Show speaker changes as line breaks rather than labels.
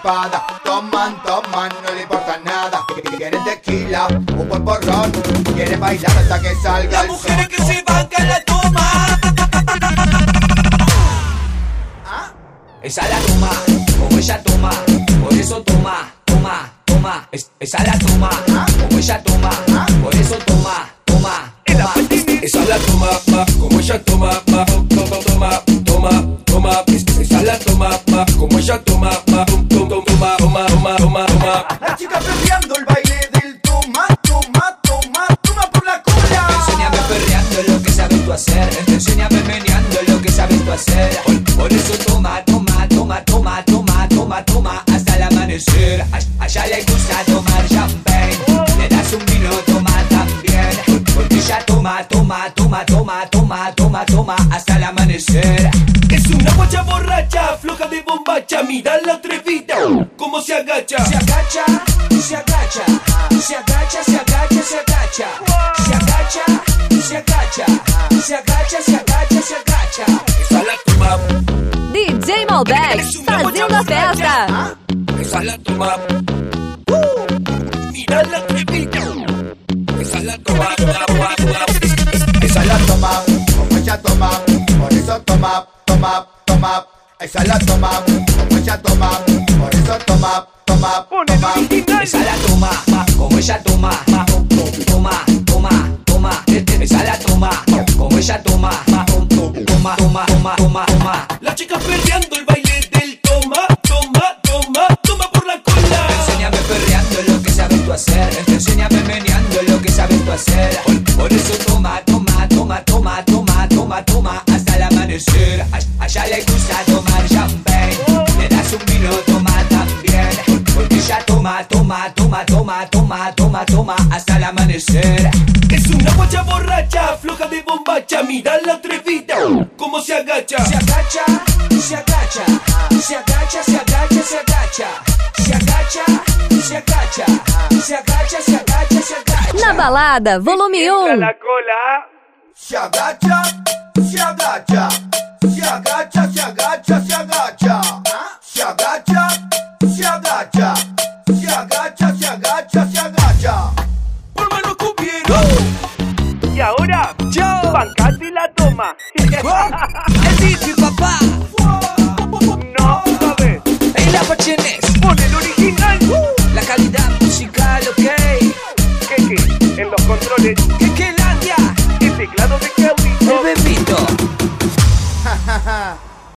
espada. Toman, toman, no le importa nada. Quieren tequila, un buen porrón. Quieren bailar hasta que salga el sol.
Las mujeres que se bancan la toma. Esa la toma, como ella toma. Por eso toma, toma, toma. Esa la toma, como ella toma. Por eso toma, toma, toma.
Esa la toma, como ella toma, toma, toma, toma. Esa la toma, como ella toma, toma, toma, toma, toma, toma.
La chica perreando el baile del toma, toma, toma, toma por la cola.
Enséñame perreando lo que sabes tú hacer. Enséñame meneando lo que sabes tú hacer. Por eso toma, toma, toma, toma, toma, toma, toma hasta el amanecer. Allá le gusta tomar champagne. Le das un vino, toma también. Porque ella toma, toma, toma, toma, toma, toma, toma hasta el amanecer.
Es una guacha borracha, floja de bombacha. Mira la atrevida, cómo se agacha.
Se agacha, se agacha, se agacha, se agacha, se agacha. Se agacha, se agacha, se agacha, se agacha, se agacha.
Esa la toma,
DJ Malbec, fazendo a festa.
esa la toma. Mira la atrevida, esa la toma,
Esa la toma, como ella toma. Por eso toma, toma, toma. Esa la toma, como ella toma. Por eso toma, toma, toma.
Esa la toma, como ella toma, toma, toma, toma. Esa la toma, como ella toma, toma, toma, toma, toma, toma.
La chica perreando el baile del toma, toma, toma, toma por la cola.
Enséñame perreando lo que sabes tú hacer. Enséñame meneando lo que sabes tú hacer. Por eso toma, toma, toma, toma, toma, toma, toma hasta el amanecer. Allá le gusta tomar champagne. Le das un vino, toma también. Porque ella toma, toma, toma, toma, toma, toma, toma hasta el amanecer.
Es una guacha borracha, floja de bombacha. Mira la atrevida, cómo se agacha.
Se agacha, se agacha, se agacha, se agacha, se agacha. Se agacha, se agacha, se agacha, se agacha, se agacha.
Na balada, volume 1.
Se agacha, se agacha. Se agacha, se agacha, se agacha. Se agacha, se agacha. Se agacha, se agacha, se agacha.
Por mano cubierto.
Y ahora, yo, bancate la toma.
El DJ papá,
No sabes,
en la Pachenés,
pon el original.
la calidad musical, ok.
Que en los controles,
Que Landia,
el teclado de Kelly.
el bebito.